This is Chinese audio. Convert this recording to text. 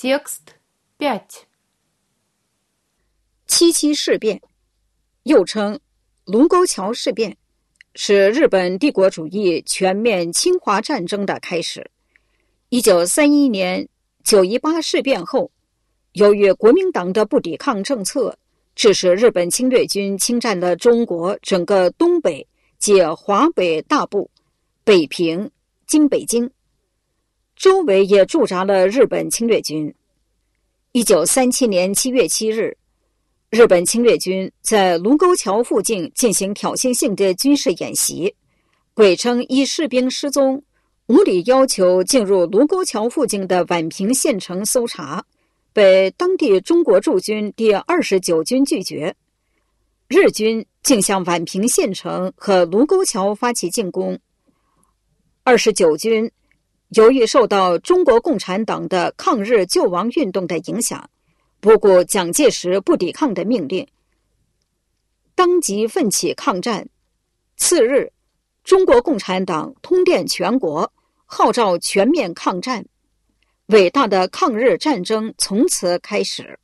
Текст 5. 七事变，又称卢沟桥事变，是日本帝国主义全面侵华战争的开始。1931年9·18事变后，由于国民党的不抵抗政策，致使日本侵略军侵占了中国整个东北及华北大部、北平、经北京，周围也驻扎了日本侵略军。1937年7月7日，日本侵略军在卢沟桥附近进行挑衅性的军事演习，鬼称一士兵失踪，无理要求进入卢沟桥附近的宛平县城搜查，被当地中国驻军第29军拒绝。日军竟向宛平县城和卢沟桥发起进攻。29军由于受到中国共产党的抗日救亡运动的影响，不顾蒋介石不抵抗的命令，当即奋起抗战。次日，中国共产党通电全国，号召全面抗战。伟大的抗日战争从此开始。